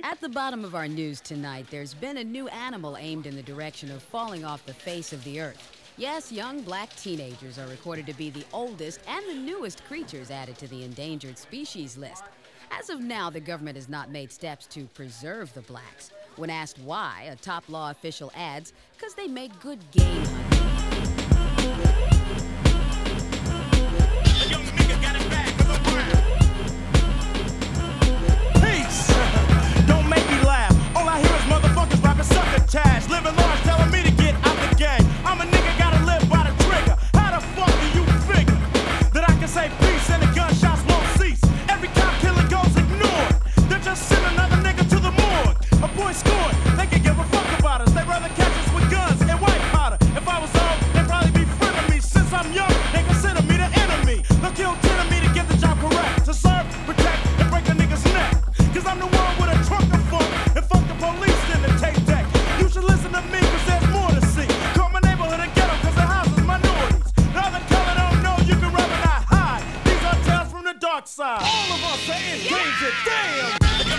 At the bottom of our news tonight, there's been a new animal aimed in the direction of falling off the face of the earth. Yes, young black teenagers are recorded to be the oldest and the newest creatures added to the endangered species list. As of now, the government has not made steps to preserve the blacks. When asked why, a top law official adds, "'Cause they make good game hunting." Tash, living large, telling me to get out the game. I'm a nigga, gotta live by the trigger. How the fuck do you figure that I can say peace and the gunshots won't cease? Every cop killer goes ignored. They're just send another nigga to the morgue. A boy scored, they can give a fuck about us. They'd rather catch us with guns and white powder. If I was old, they'd probably be friend of me. Since I'm young, they consider me the enemy. They'll kill 10 of me to get the job correct. To serve, protect, and break a nigga's neck. Cause I'm the one with a trunk of funk. And fuck the police in the tape deck. You should listen to me, cause there's more to see. Call my neighborhood a ghetto, cause the house is minorities. The other color don't know, you can rather not hide. These are tales from the dark side. All of us are in danger, damn!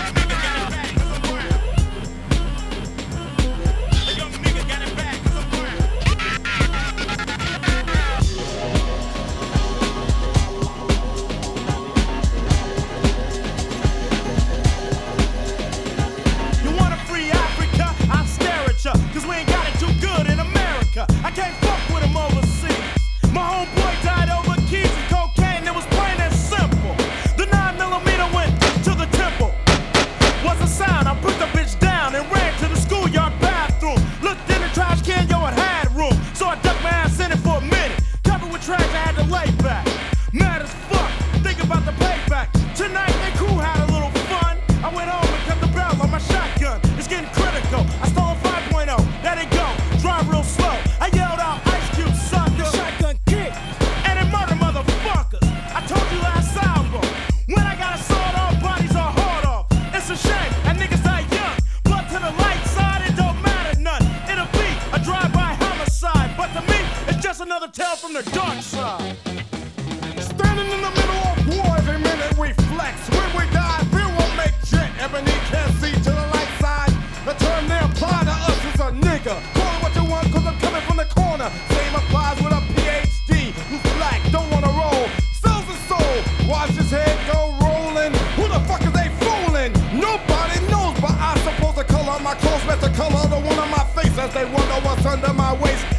Cause we ain't got it too good in America. I can't fuck with them overseas. My homeboy died over keys and cocaine. It was plain and simple. The 9mm went to the temple. Was a sound. I put the bitch down and ran to the schoolyard bathroom. Looked in the trash can, yo, it had room. So I ducked my ass in it for a minute. Covered with trash, I had to lay back. Mad as fuck, think about the payback. Tonight, they crew had a little fun. I went home and cut the barrel on my shotgun. It's getting critical. I stole a 5.0. Let it go. Drive real slow. I yelled out, Ice Cube, sucker. Shotgun kick. And it murder motherfuckers. I told you last album. When I got a sword, all bodies are hard off. It's a shame. And niggas die young. Blood to the light side, it don't matter none. It'll be a drive-by homicide. But to me, it's just another tale from the dark side. Standing in the middle of war every minute we flex. When we die, we won't make jet. Ebony can't see to the light side. The term they apply to us is a nigga. Call it what you want, cause I'm coming from the corner. Same applies with a PhD. Who's black, don't wanna roll. Sells his soul, watch his head go rolling. Who the fuck is they fooling? Nobody knows, but I suppose the color of my clothes match the color of the one on my face. As they wonder what's under my waist.